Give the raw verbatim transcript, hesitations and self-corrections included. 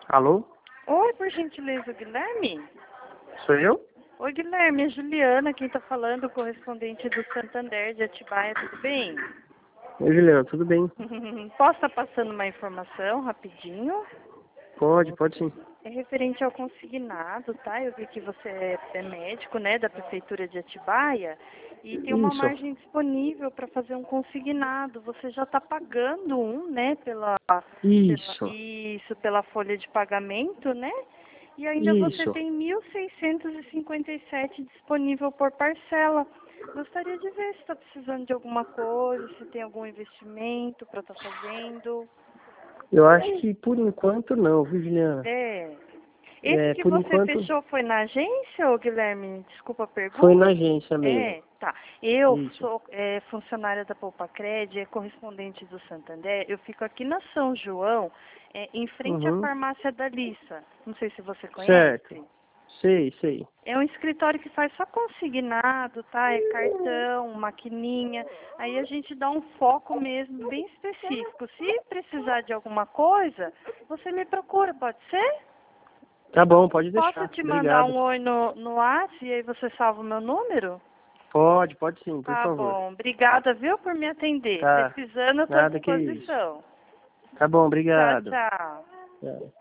Alô? Oi, por gentileza, Guilherme? Sou eu? Oi, Guilherme, é Juliana, quem está falando, correspondente do Santander de Atibaia, tudo bem? Oi, Juliana, tudo bem? Posso estar passando uma informação rapidinho? Pode, pode sim. É referente ao consignado, tá? Eu vi que você é é médico, né, da Prefeitura de Atibaia, e tem uma Isso, margem disponível para fazer um consignado. Você já está pagando um, né, pela, pela, isso, isso, pela folha de pagamento, né? E ainda você isso. tem mil seiscentos e cinquenta e sete disponível por parcela. Gostaria de ver se está precisando de alguma coisa, se tem algum investimento para estar fazendo. Eu acho que por enquanto não, viu, Juliana? É. Esse É, que por você enquanto fechou foi na agência, ô Guilherme? Desculpa a foi na pergunta. agência mesmo. É, tá. Eu Isso. sou é, funcionária da Poupacred, é correspondente do Santander. Eu fico aqui na São João, é, em frente à Uhum. farmácia da Lissa. Não sei se você Certo. conhece. Sei, sei. É um escritório que faz só consignado, tá? É cartão, maquininha. Aí a gente dá um foco mesmo bem específico. Se precisar de alguma coisa, você me procura, pode ser? Tá bom, pode Posso deixar. te mandar Obrigado. um oi no, no WhatsApp e aí você salva o meu número? Pode, pode sim, por Tá favor. bom. Obrigada, viu, por me atender. Tá. Precisando, eu estou à Nada que isso. disposição. Tá bom, Tchau, obrigado. tchau. Tchau.